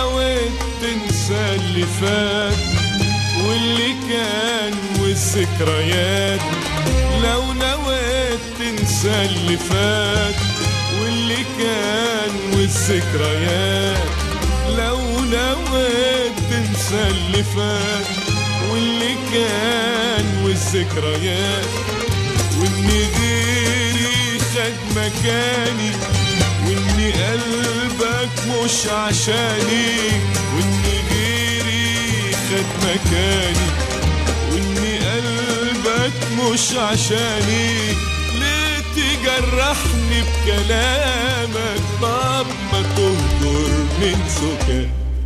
نويت تنسى اللي فات واللي كان والذكريات، لو نويت تنسى اللي فات واللي كان والذكريات، لو نويت تنسى اللي فات واللي كان والذكريات، وإني غيري خد مكاني، وإني قلبك مش عشاني، وإني غيري خد مكاني، وإني قلبك مش عشاني، ليه تجرحني بكلامك؟ طب ما تهجر من سكان.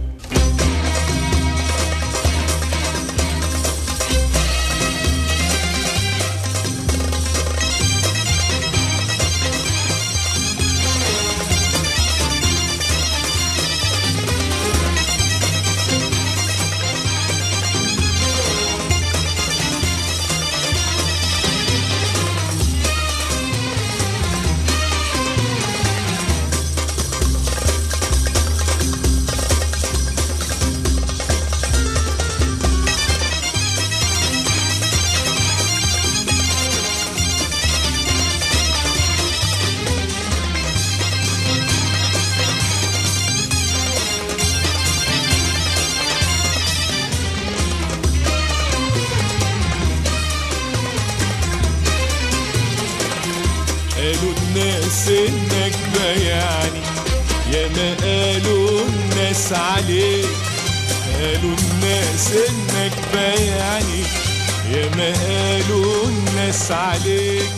قالوا الناس انك بايعني، يا ما قالوا الناس عليك، قالوا الناس انك بايعني، يا ما قالوا الناس عليك،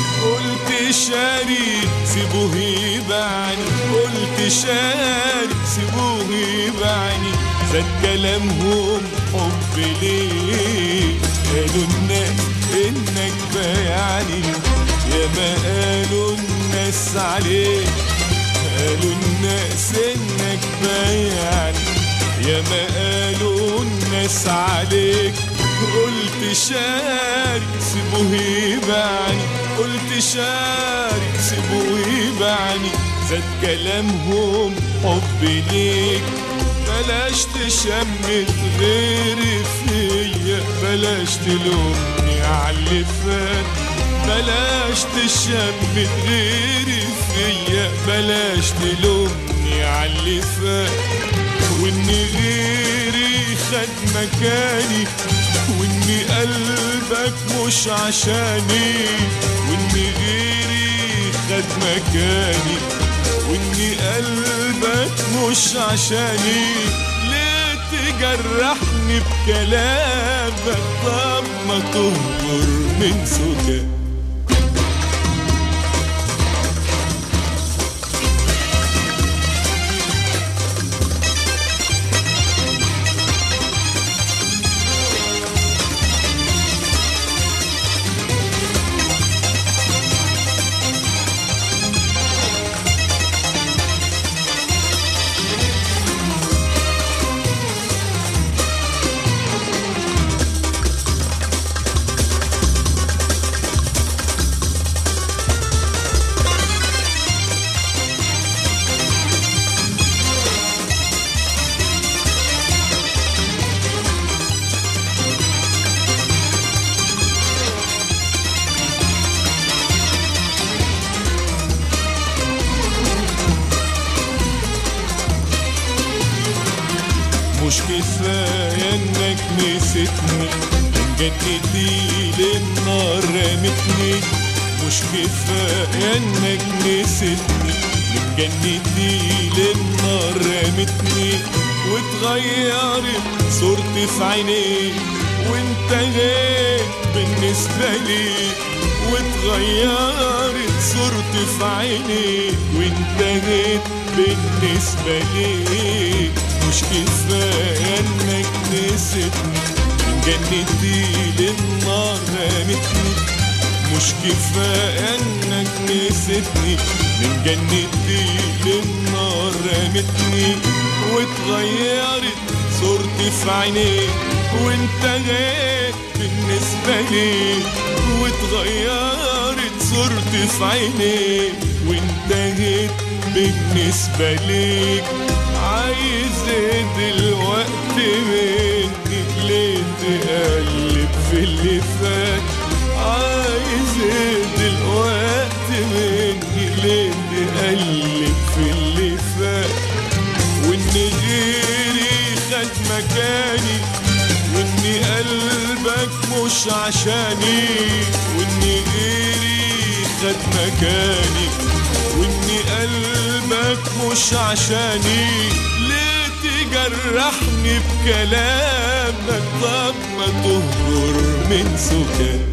قلت شاري سيبوه يبعني، قلت شاري سيبوه يبعني، زاد كلامهم حب ليك، قالوا الناس انك بايعني، يا ما قالوا الناس عليك، قالوا الناس انك بايعني، يا ما قالوا الناس عليك، قلت شارك سيبوه يبعني، قلت شارك سيبوه يبعني، زاد كلامهم حب ليك، بلاش تشمت غيري فيا، بلاش تلومني عاللي فات، بلاش تشمت غيري فيا، بلاش تلومني عاللي فات، واني غيري خد مكاني، واني قلبك مش عشاني، واني غيري خد مكاني، واني قلبك مش عشاني، ليه تجرحني بكلامك؟ طب ما تهجر من سكان. مش كفاية انك نسيتني، من جنتي للنار رمتني، مش كفاية انك نسيتني، من جنتي للنار رمتني، واتغيرت صورتي في عينيك، وانت غير بالنسبة لي، واتغيرت صورتي في عينيك، وانت غير بالنسبة لي، مش كفاية انك نسيتني، من جنتي للنار رمتني، مش كفاية انك نسيتني، من جنتي للنار رمتني، واتغيرت صورتي في عينيك، وانت غير بالنسبة لي، واتغيرت صورتي في عينيك، وانت غير بالنسبة ليك، عايز دلوقتي مني ليه تقلب في اللي فات؟ عايز دلوقتي مني ليه تقلب في اللي فات؟ وإن غيري خد مكاني، وإن قلبك مش عشاني، وإن غيري خد مكاني، وإن قلبك مش عشاني، ليه تجرحني بكلامك؟ طب ما تهجر من سكاني.